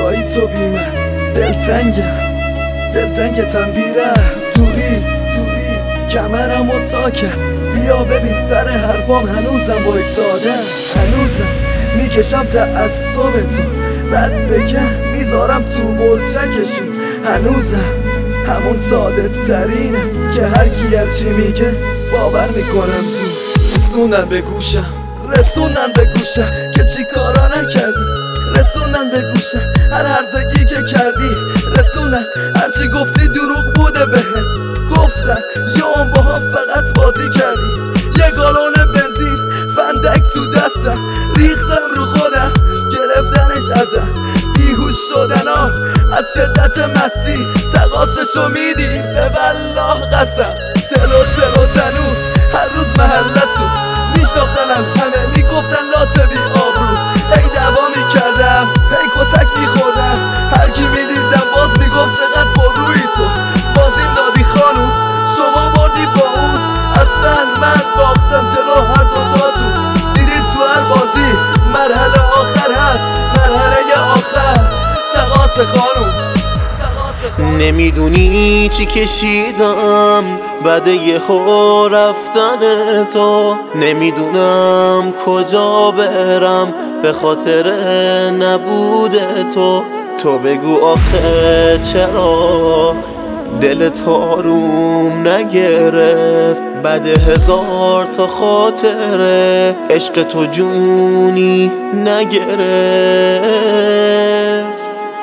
جایی تو بی من دلتنگتم بیرم دوری کمرم و تا کرد بیا ببین سر حرفام هنوزم وایسادم هنوزم میکشم تعصب تو بعد بگم میذارم تو بلچکشون هنوزم همون ساده ترینم که هر کی هرچی میگه باور میکنم زود رسوندن به گوشم که چی کارا نکردی رسوندن به گوشم هر هرزگی که کردی رسوندن هرچی گفتی دروغ بوده بهم گفتن یا اون با هم فقط بازی کردی یه گالون بنزین فندک تو دستم ریختم رو خودم گرفتنش ازم بیهوش شدن از شدت مستی تقاسشو میدی به والله قسم تلو زنون هر روز محلتو میشناختنم همه میگفتن لا بی آبرو هی دعوا میکردم هی کتک میخوردم هر کی میدیدم باز میگفت چقدر پررویی تو بازیم دادی خانوم شما بردی با اون اصلا من باختم جلو هر دوتاتون دیدید تو هر بازی مرحله آخر هست مرحله آخر تقاس خانوم نمیدونی چی کشیدم بعد یهو رفتن تو نمیدونم کجا برم به خاطر نبود تو بگو آخه چرا دل تو آروم نگرفت بعد 1000 تا خاطره عشق تو جونی نگرفت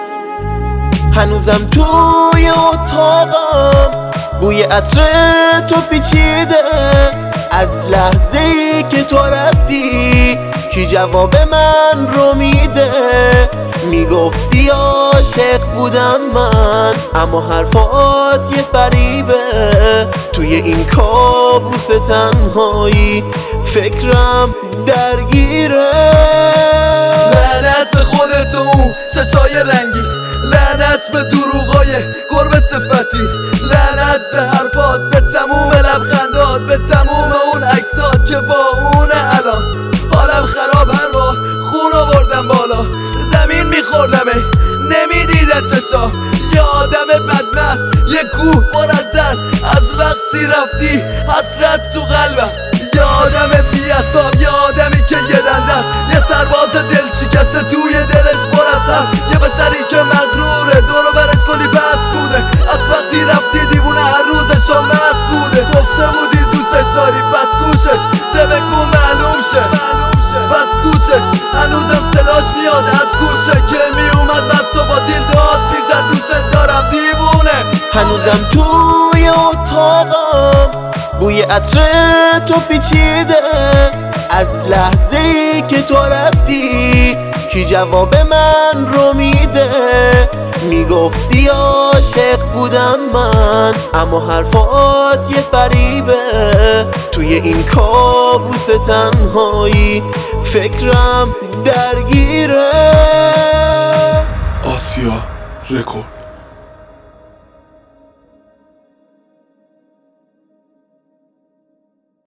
هنوزم توی اتاقم بوی عطر تو پیچیده از لحظه‌ای که تو رفتی کی جواب من رو میده میگفتی عاشق بودم من اما حرفات یه فریبه توی این کابوس تنهایی فکرم درگیره لعنت به خودت و اون چشای رنگی لعنت به دروغای گربه صفتی لعنت به حرفات به تموم لبخندات به تموم اون عکسات که با اون الان حالم خراب هر بار خون آوردم بالا زمین میخوردمه نمیدیدت چشام یه آدم بدمست یه کوه پر از درد از وقتی رفتی حسرت تو قلبم یه آدم بی‌عصاب یه آدمی که یه دنده است یه سرباز دل شکسته توی دلش پر از هم یه پسری که مغروره دورو برش کلی بس بوده از وقتی رفتی دیوونه هر روزشو مست بوده گفته بودی دوستش داری پس گوشش ده بگو معلوم شه پس گوشش هنوزم صداش میاد از کوچه که میومد بست و با دیل داد میزد دوست دارم دیوونه هنوزم توی اتاقم بوی عطر تو پیچیده از لحظه‌ای که تو رفتی کی جواب من رو میده میگفتی عاشق بودم من اما حرفات یه فریبه توی این کابوس تنهایی فکرم درگیره آسیا رکورد